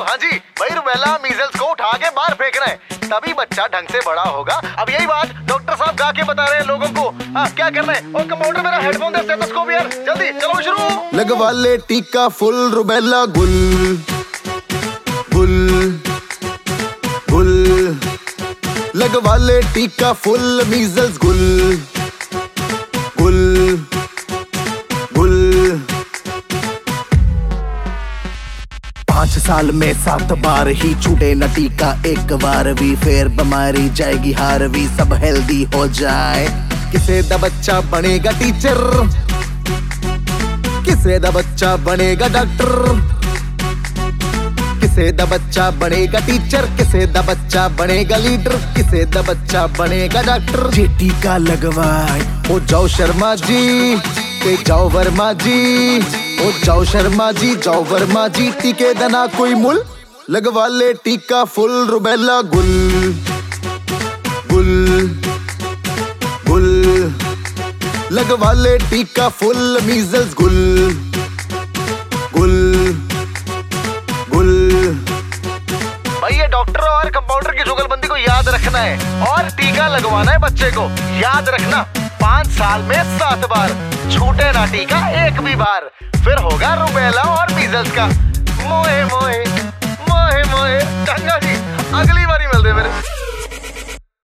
हाँ जी भाई, rubella measles को उठा के बाहर फेंक रहे हैं, तभी बच्चा ढंग से बड़ा होगा। अब यही बात डॉक्टर साहब गा के बता रहे हैं लोगों को। क्या करना है? और कंपाउंडर मेरा हेडफोन दे, स्टेथोस्कोप यार, जल्दी चलो शुरू। लगवा ले टीका फुल रुबेला गुल गुल गुल, लगवा ले टीका फुल मीजल्स गुल गुल गुल। 5 साल में 7 बार ही छूटे न टीका एक बार भी, फिर बीमारी जाएगी हार भी, सब हेल्दी हो जाए। किसे दा बच्चा बनेगा टीचर, किसे दा बच्चा बनेगा डॉक्टर, किसे दा बच्चा बनेगा टीचर, किसे दा बच्चा बनेगा लीडर, किसे दा बच्चा बनेगा डॉक्टर। जे टीका लगवाए हो जाओ शर्मा जी, के जाओ वर्मा जी, हो जाओ शर्मा जी, जाओ वर्मा जी, टीके दना कोई मुल। लगवा ले टीका फुल रुबेला गुल गुल गुल, लगवा ले टीका फुल मीजल्स गुल गुल गुल। भाई ये डॉक्टर और कंपाउंडर की जुगलबंदी को याद रखना है और टीका लगवाना है बच्चे को। याद रखना 5 साल में 7 बार, छूटे ना टीका एक भी बार, फिर होगा रुबेला और मीजल्स का। मोए मोए मोए मोए, गंगा जी अगली बारी मिलते मेरे।